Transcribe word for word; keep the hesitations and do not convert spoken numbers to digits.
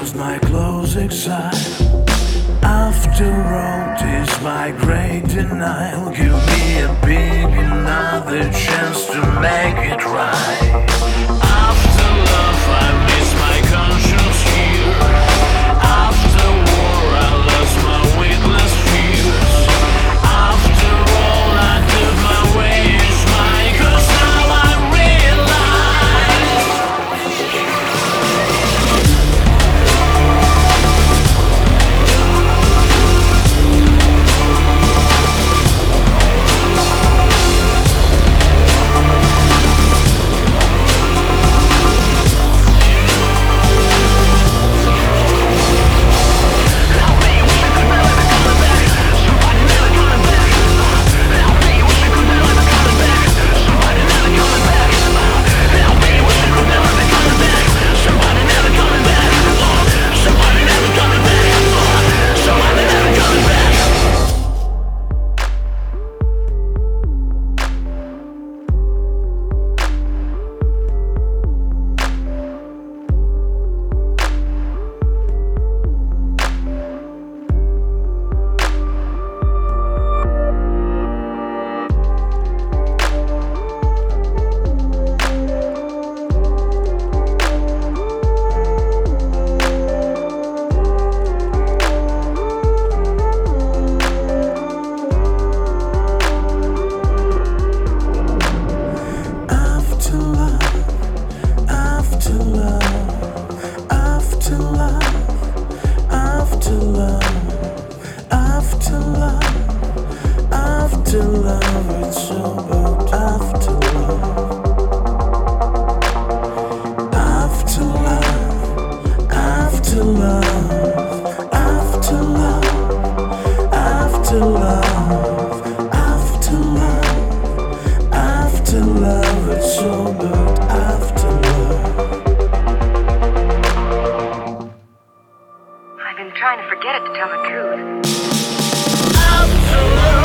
close my closing sight. After all, this my great denial. Give me a big another chance to make it right. After love, I miss my conscience here. After war, I lost my weakness fears. After all, I did my way is mine, 'cause now I realize. After love, it's about after love. After love, after love, after love, after love, after love, after love, it's about after love. I've been trying to forget it, to tell the truth. After love.